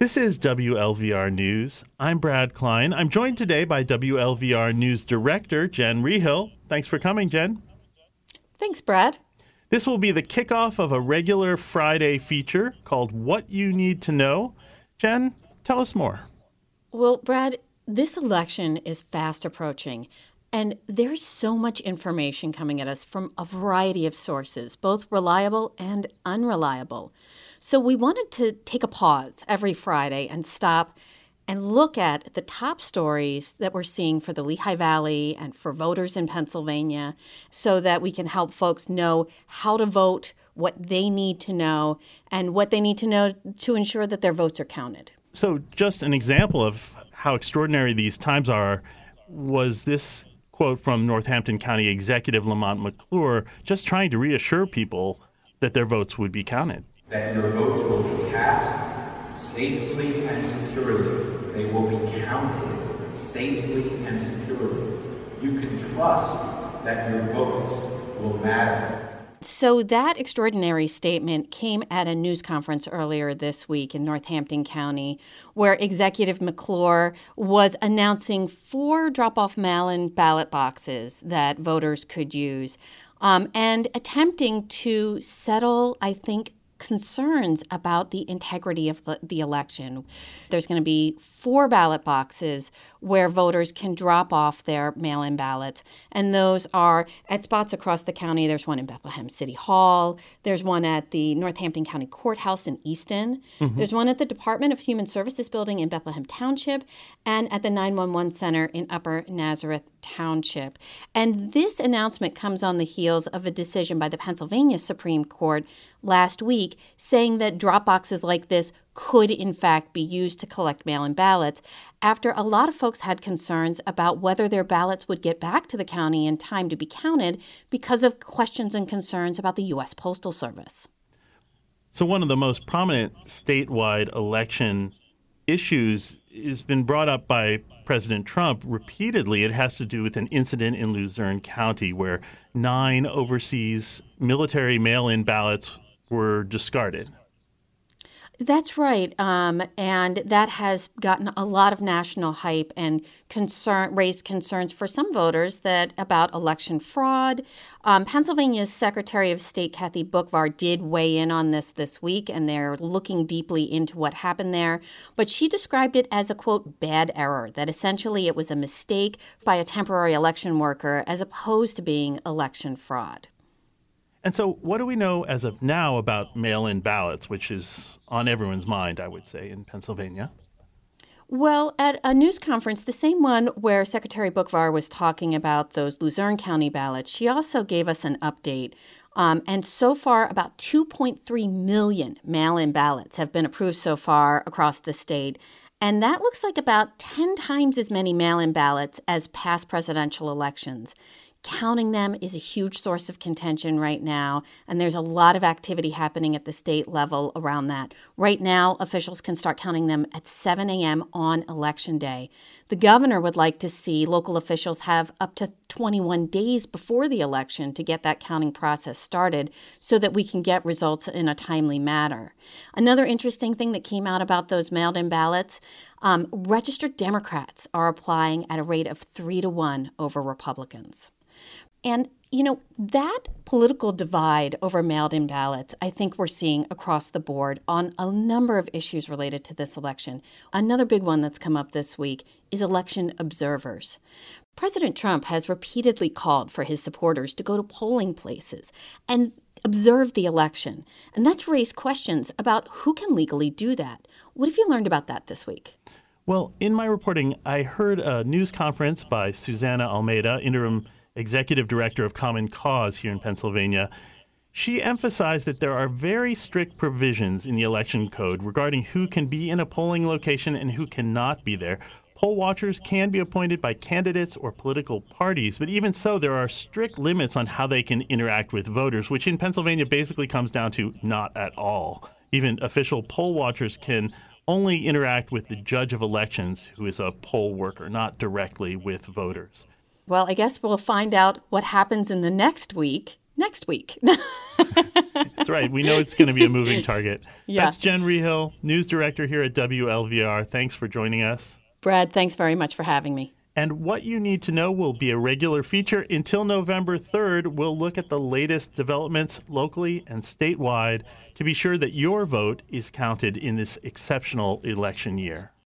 This is WLVR News. I'm Brad Klein. I'm joined today by WLVR News Director Jen Rehill. Thanks for coming, Jen. Thanks, Brad. This will be the kickoff of a regular Friday feature called What You Need to Know. Jen, tell us more. Well, Brad, this election is fast approaching, and there's so much information coming at us from a variety of sources, both reliable and unreliable. So we wanted to take a pause every Friday and stop and look at the top stories that we're seeing for the Lehigh Valley and for voters in Pennsylvania so that we can help folks know how to vote, what they need to know, and what they need to know to ensure that their votes are counted. So just an example of how extraordinary these times are was this quote from Northampton County Executive Lamont McClure, just trying to reassure people that their votes would be counted. That your votes will be cast safely and securely. They will be counted safely and securely. You can trust that your votes will matter. So that extraordinary statement came at a news conference earlier this week in Northampton County, where Executive McClure was announcing 4 drop-off mail-in ballot boxes that voters could use, and attempting to settle, I think, concerns about the integrity of the election. There's going to be 4 ballot boxes where voters can drop off their mail-in ballots, and those are at spots across the county. There's one in Bethlehem City Hall. There's one at the Northampton County Courthouse in Easton. There's one at the Department of Human Services building in Bethlehem Township, and at the 911 Center in Upper Nazareth Township. And this announcement comes on the heels of a decision by the Pennsylvania Supreme Court last week saying that drop boxes like this could in fact be used to collect mail-in ballots after a lot of folks had concerns about whether their ballots would get back to the county in time to be counted because of questions and concerns about the U.S. Postal Service. So one of the most prominent statewide election issues has been brought up by President Trump repeatedly. It has to do with an incident in Luzerne County where 9 overseas military mail-in ballots were discarded. That's right, and that has gotten a lot of national hype and raised concerns for some voters about election fraud. Pennsylvania's Secretary of State Kathy Boockvar did weigh in on this week, and they're looking deeply into what happened there. But she described it as a, quote, bad error, that essentially it was a mistake by a temporary election worker as opposed to being election fraud. And so what do we know as of now about mail-in ballots, which is on everyone's mind, I would say, in Pennsylvania? Well, at a news conference, the same one where Secretary Boockvar was talking about those Luzerne County ballots, she also gave us an update. And so far, about 2.3 million mail-in ballots have been approved so far across the state. And that looks like about 10 times as many mail-in ballots as past presidential elections. Counting them is a huge source of contention right now, and there's a lot of activity happening at the state level around that. Right now, officials can start counting them at 7 a.m. on Election Day. The governor would like to see local officials have up to 21 days before the election to get that counting process started so that we can get results in a timely manner. Another interesting thing that came out about those mailed-in ballots, registered Democrats are applying at a rate of 3-1 over Republicans. And, that political divide over mailed-in ballots, I think we're seeing across the board on a number of issues related to this election. Another big one that's come up this week is election observers. President Trump has repeatedly called for his supporters to go to polling places and observe the election. And that's raised questions about who can legally do that. What have you learned about that this week? Well, in my reporting, I heard a news conference by Susana Almeida, interim executive director of Common Cause here in Pennsylvania. She emphasized that there are very strict provisions in the election code regarding who can be in a polling location and who cannot be there. Poll watchers can be appointed by candidates or political parties, but even so, there are strict limits on how they can interact with voters, which in Pennsylvania basically comes down to not at all. Even official poll watchers can only interact with the judge of elections, who is a poll worker, not directly with voters. Well, I guess we'll find out what happens in the next week next week. That's right. We know it's going to be a moving target. Yeah. That's Jen Rehill, news director here at WLVR. Thanks for joining us. Brad, thanks very much for having me. And What You Need to Know will be a regular feature until November 3rd. We'll look at the latest developments locally and statewide to be sure that your vote is counted in this exceptional election year.